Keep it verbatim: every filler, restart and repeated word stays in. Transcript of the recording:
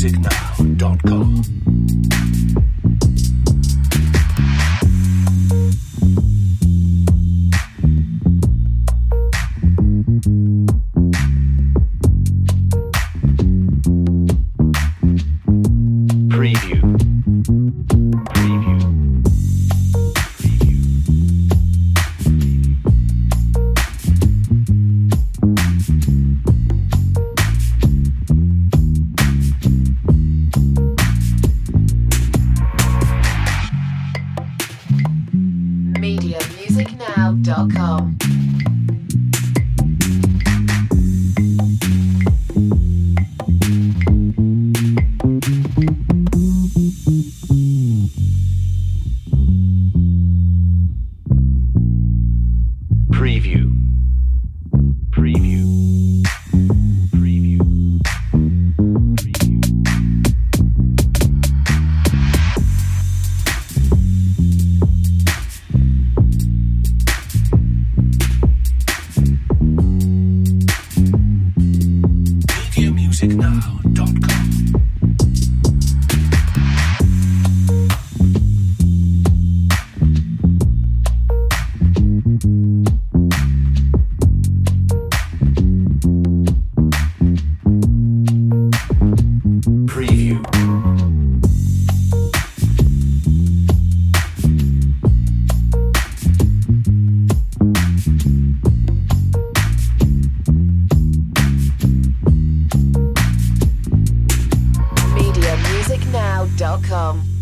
music now dot com. media music now dot com. Preview. Preview. Preview. media music now dot com. Preview. media music now dot com.